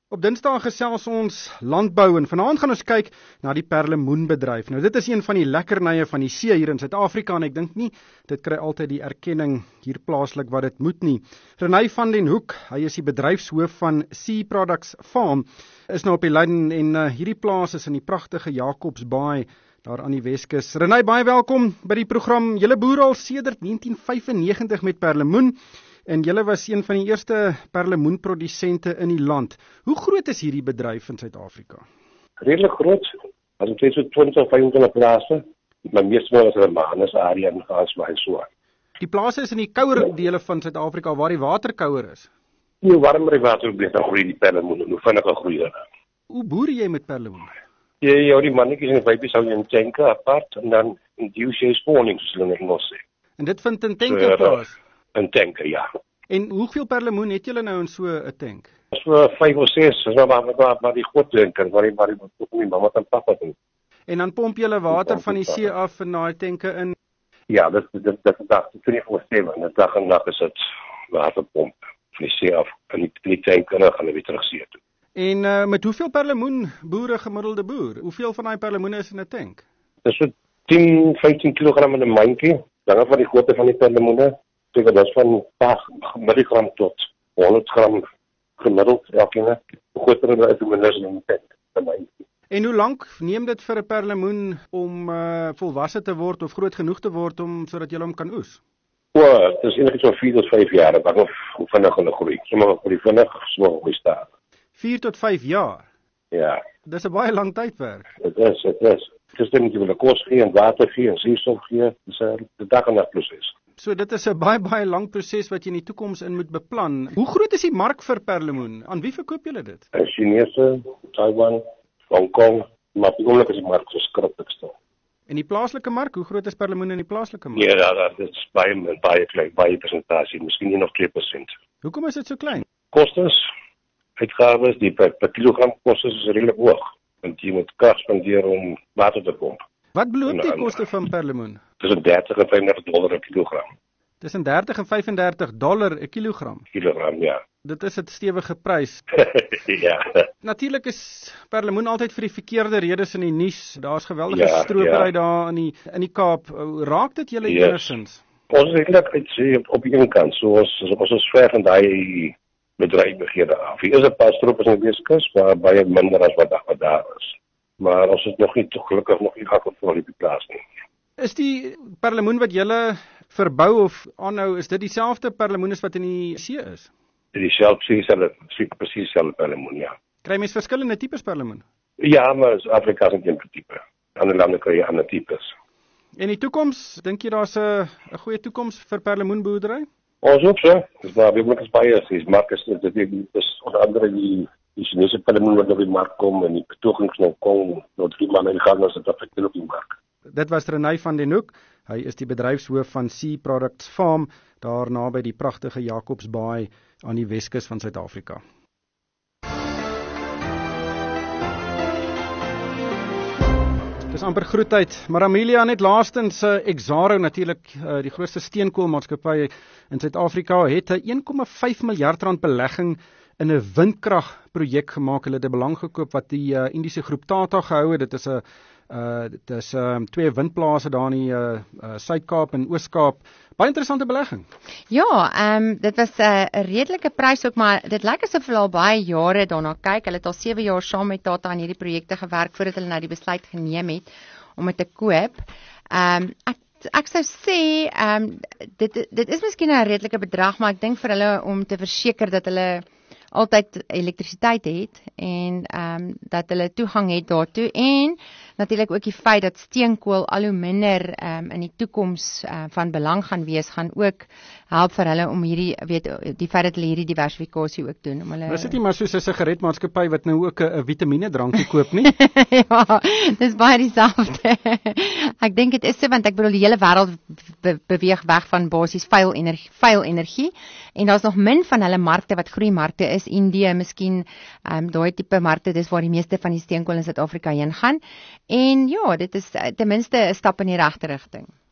Op Dinsdag gesels ons landbou en vanaand gaan ons kyk na die perlemoenbedryf. Nou dit is een van die lekkernye van die see hier in Suid-Afrika en ek dink nie dit kry altyd die erkenning hier plaaslik wat dit moet nie. Renay van den Hoek, hy is die bedryfshoof van Sea Products Farm, is nou op die lyn en hierdie plaas is in die pragtige Jacobsbaai daar aan die Weskus. Renay, baie welkom by die program. Julle boer al sedert 1995 met perlemoen. En julle was een van die eerste perlemoenprodusente in die land. Hoe groot is hierdie bedryf in Suid-Afrika? Redelijk groot. As ek sê so 20 of 25 plase. My meeste is Hermanus area en Gansbaai so. Die plase is in die kouer dele van Suid-Afrika waar die water kouer is. Die warmer water bly dan groei die perlemoen en hoe vinniger groei hulle. Hoe boer jy met perlemoen? Jy hou die mannetjies en die wyfies hou jy in tanke apart en dan induce jy spawning soos hulle in Engels sê. En dit vind in tanke plaas? In tanke, ja. En hoeveel perlemoen het julle nou in so 'n tank? So 5 of 6, is maar die groot tanker, waar die mamma en papa doen. En dan pomp julle water van die see af in daai tanke in? Ja, dit is dag 24/7, en dag en nag is dit waterpomp van die see af in die tank en dan gaan weer terug see toe. En met hoeveel perlemoen boere gemiddelde boer? Hoeveel van daai perlemoene is in 'n tank? Dit is so 10-15 kg in 'n mandjie, dan van die grootte van die perlemoene. Dat is van 8 milligram tot 100 gram gemiddeld elkeen. Groter is hoe minder in die tank. En hoe lank neem dit vir 'n perlemoen om volwasse te word of groot genoeg te word om sodat jy hom kan oes? Dit is eintlik so 4 tot 5 jaar, dan of hoe vinnig hulle groei. Sommige groei vinnig, sommige groei stadig. 4 tot 5 jaar? Ja. Dis 'n baie lang tydperk. Dit is. Dis net jy wil kos gee en water gee en suurstof gee. Dis 'n dag en nag proses. So dit is 'n baie lang proses wat jy in die toekoms in moet beplan. Hoe groot is die mark vir perlemoen? Aan wie verkoop julle dit? Chinese, Taiwan, Hong Kong, maar die oomblik is die mark verskriklik stil. En die plaaslike mark, hoe groot is perlemoen in die plaaslike mark? Ja, dit is baie klein, baie persentasie, miskien nie nog 2%. Hoekom is dit so klein? Kostes, uitgawes, die per kilogram kostes is redelik hoog, want jy moet krag spandeer om water te pomp. Wat beloop die koste van perlemoen? Tussen $30 en $35 per kilogram. Tussen $30 en $35 'n kilogram? Kilogram, ja. Dit is 'n stewige prys. Ja. Natuurlik is perlemoen altyd vir die verkeerde redes in die nuus. Daar's geweldige stropery daar in die Kaap. Raak dit julle enigstens? Ons is eintlik op die een kant, so ons is ver van daai bedrywighede af. Hier is 'n paar stroopers in die Weskus, maar baie minder as wat daar is. Maar ons is nog nie gelukkig nog nie gevoel op die plaas nie. Is die perlemoen wat julle verbou of aanhou, is dit dieselfde perlemoen as wat in die see is? Presies dieselfde perlemoen, ja. Kry mens verskillende tipes perlemoen? Ja, maar Afrika is nie een tipe. Ander lande kry jy ander tipes. En die toekoms, dink jy daar's 'n goeie toekoms vir perlemoenboerdery? Ons ook so. Dis maar week is baie is markte dit is onder andere die Chinese perlemoen wat op die mark kom en die betogings nou kom, nou 3 maande in gang as dit afekteer op die mark. Dit was Renay van den Hoek. Hy is die bedryfshoof van Sea Products Farm daar naby die pragtige Jacobsbaai aan die Weskus van Suid-Afrika. Dis amper groetheid, maar Amelia net laastens Exxaro natuurlik die grootste steenkoolmaatskappy in Suid-Afrika het 'n 1,5 miljard rand belegging in 'n windkragprojek gemaak. Hulle het 'n belang gekoop wat die Indiese groep Tata gehou het. Dit is 2 windplase daar in die Suid-Kaap en Oos-Kaap. Baie interessante belegging. Ja, dit was 'n redelike prys ook, maar dit lyk asof hulle al baie jare daarna kyk. Hulle het al 7 jaar saam met Tata aan hierdie projekte gewerk voordat hulle nou die besluit geneem het om dit te koop. Ek sou sê dit is miskien 'n redelike bedrag, maar ek dink vir hulle om te verseker dat hulle altyd elektrisiteit het en dat hulle toegang het daartoe en natuurlik ook die feit dat steenkool al hoe minder in die toekoms van belang gaan wees, gaan ook help vir hulle om hierdie die feit dat hulle hierdie diversifikasie ook doen om hulle. Dis nie maar soos 'n sigaretmaatskappy wat nou ook 'n vitamiene drankie koop nie. Ja, dis baie dieselfde. Ek dink dit is so want ek bedoel die hele wêreld beweeg weg van basies vuil energie en daar's nog min van hulle markte wat groeimarkte is. Indië, miskien daai tipe markte, dis waar die meeste van die steenkool in Suid-Afrika heen gaan. En ja, dit is ten minste 'n stap in die regte rigting.